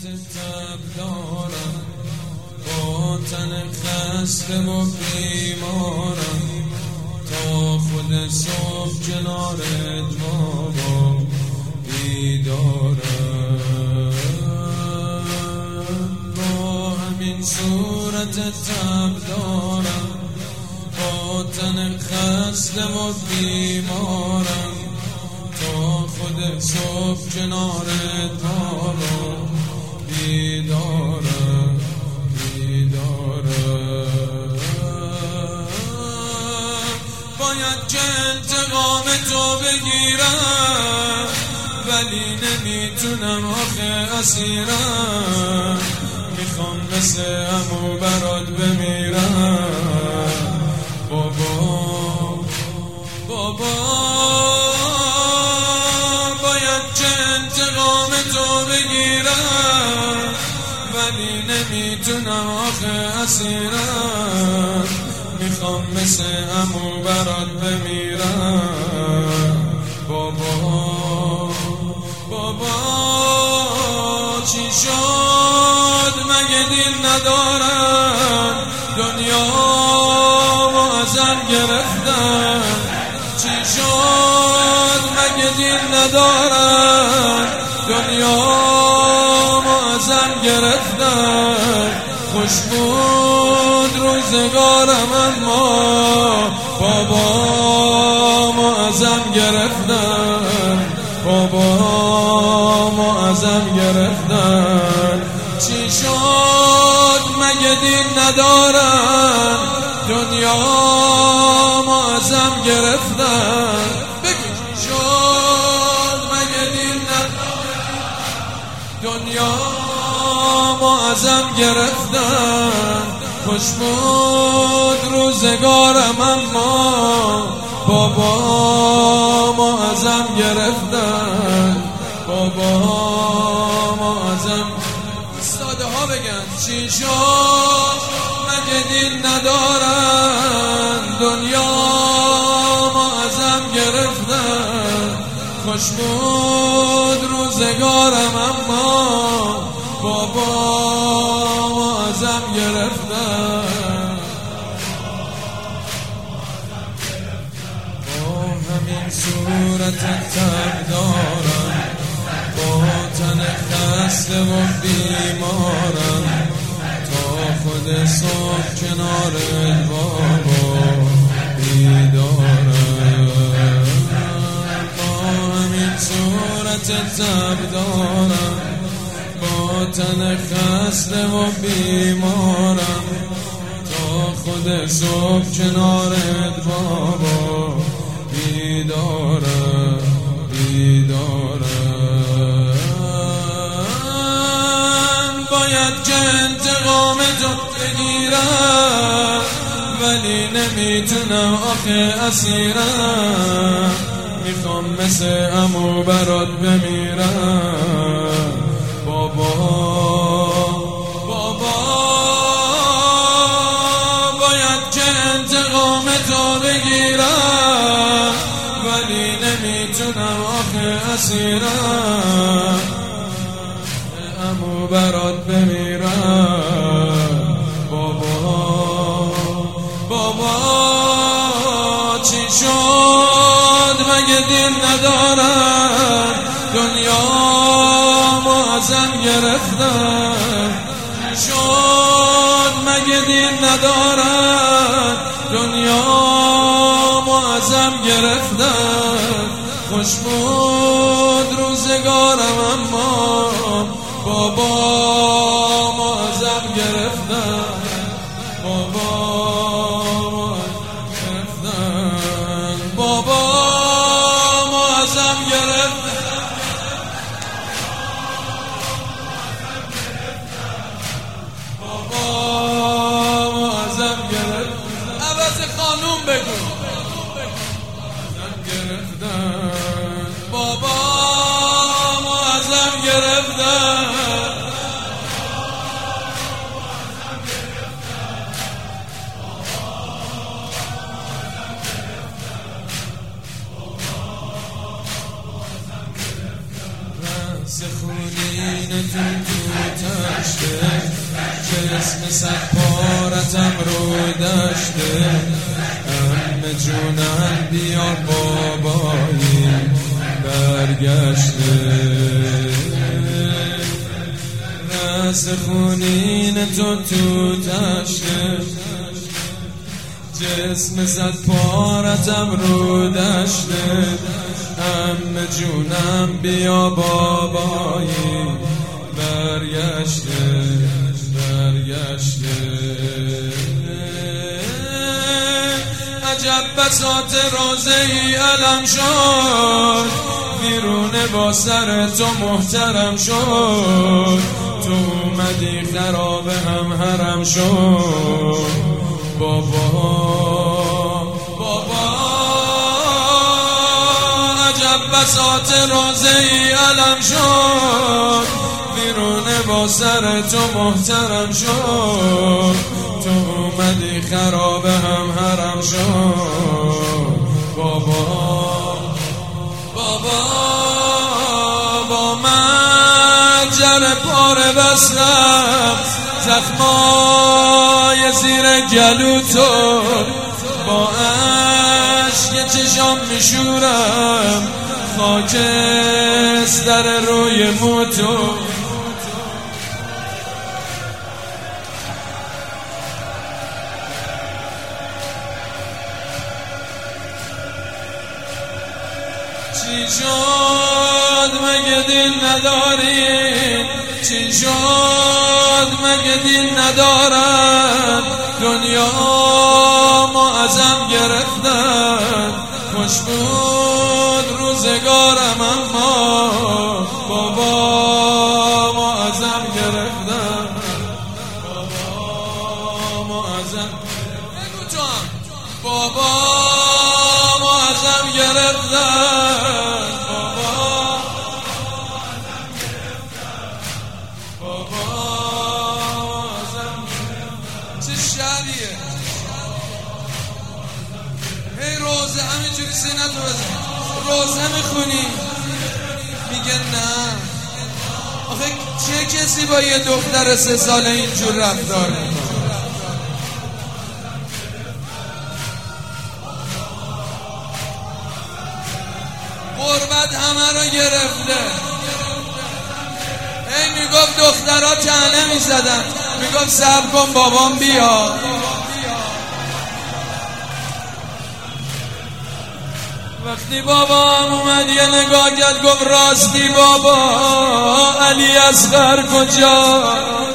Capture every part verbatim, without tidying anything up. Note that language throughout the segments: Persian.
تب دارم، با تن خسته و بیمارم، تا خود صبح کنارت بابا بیدارم. با همین صورت تب دارم، با تن خسته و بیمارم، تا خود صبح کنارت بابا بیدارم بیدارم. باید که انتقام تو بگیرم، ولی نمیتونم آخه اسیرم. میخوام مثل عمو برات بمیرم بابا بابا. تو بگیرم، ولی نمیتونم آخه اسیرم. میخوام مثل عمو برات بمیرم بابا بابا. چی شد مگه دل ندارم، دنیا و ازم گرفتم. چی شد مگه دل ندارم، دنیا ما ازم گرفتن. خوش بود روزگارم اما بابا ما ازم گرفتن، بابا ما ازم گرفتن. چی شد مگه دین ندارن، دنیا ما ازم گرفتن. دنیا ما ازم گرفتن. خوش بود روزگارم اما بابا ما ازم گرفتن، بابا ما ازم. ساده ها بگن چی شد مگه دل ندارن، دنیا ما ازم گرفتن. خوش بود روزگارم اما بابا ما ازم گرفتن. با همین صورت تب دارم، با تن خسته و بیمارم، تا خود صبح کنارت بابا بیدارم. صورت تب دارم، با تن خسته و بیمارم، تا خود صبح کنارت بابا بیدارم بیدارم. باید که انتقام تو بگیرم، ولی نمیتونم آخه اسیرم. میخوام مثل عمو برات بمیرم بابا بابا. باید که انتقام تو بگیرم، ولی نمیتونم آخه اسیرم. عمو برات بمیرم بابا بابا. چی شد مگه دل ندارم، دنیا ما ازم گرفتن. شد مگه دل ندارم، دنیا ما ازم گرفتن. خوش بود روزگارم اما بابا ما ازم گرفتن، بابا ما گرفتن، بابا ما ازم گرفتن. بابا ما ازم گرفتن. عوض قانون بگو ازم گرفتن. بابا ما ازم گرفتن. سخونین تو تو تشته جسم صد پارتم رو دشته امه جونم بیار بابایی برگشته سخونین تو تو تشته جسم صد پارتم رو دشته امه جونم بیا بابایی برگشته برگشته عجب بساط روزه ای علم شد بیرون با سر تو محترم شد تو اومدی خراب هم حرم شد بابا بابا عجب بساط روزه ای علم شد بیرون با سر تو محترم شد تو اومدی خراب هم حرم شد بابا بابا با من جر پاره بستم زخمای زیر گلو تو با عشق چشام میشورم خاکستر روی موتو چی شد مگه دین نداری چی شد مگه دین ندارن دنیا ما ازم گرفتن خوش بود روزگارم اما بابا ما ازم گرفتن بابا ما ازم بگو تو هم بابا ما ازم گرفتن شهریه هی روزه همینجوری سینتو بزن روزه میخونی میگه نه آخه چه کسی با یه دختر سه ساله اینجور رفتار میکنه غربت همه رو گرفته هی میگفت دخترها طعنه میزدن میگفت صبر کن بابام بیا وقتی بابام اومد یه نگاه کرد گفت راستی بابا علی اصغر کجا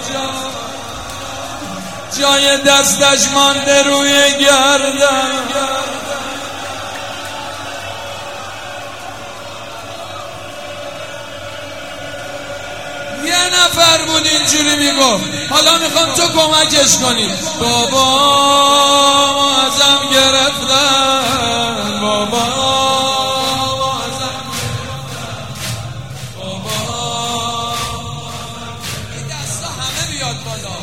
جای دستش مانده روی گردن یه نفر بود اینجوری میگفت حالا میخوام تو کمکش کنی بابا ما ازم گرفتن بابا ما ازم گرفتن بابا این دستا همه بیاد بالا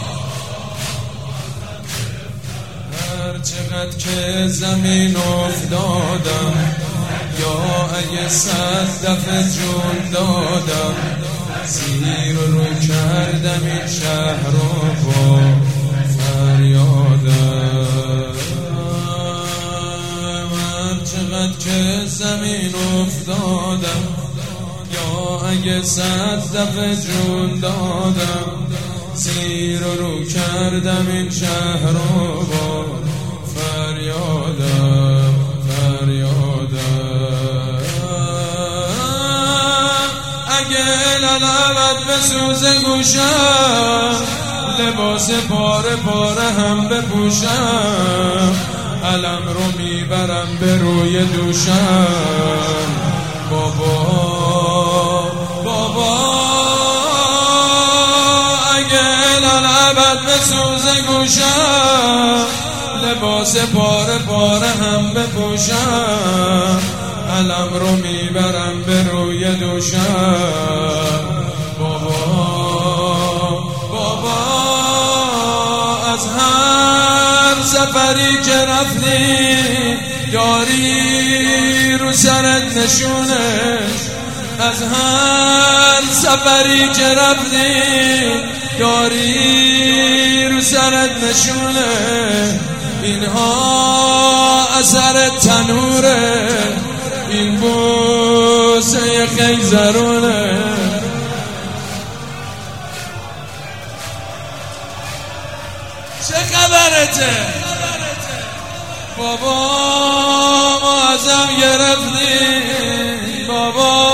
هر چقدر که زمین افتادم یا اگه صد دفعه جون دادم زیر رو کردم این شهر رو با فریادم من چقدر که زمین افتادم یا اگه صد دفعه جون دادم زیر رو کردم این شهر رو با فریادم فریادم اگه لالبت بسوزه گوشم لباس پاره پاره هم بپوشم علم رو میبرم به روی دوشم بابا بابا اگه لالبت بسوزه گوشم لباس پاره پاره هم بپوشم علم رو میبرم به روی دوشم بابا بابا از هر سفری که رفتی یاری رو سرت نشونه از هر سفری که رفتی داری رو سرت نشونه، اینها اثر تنوره، این بوسه خیزرونه. چه خبرته بابا؟ ما ازم گرفتی بابا،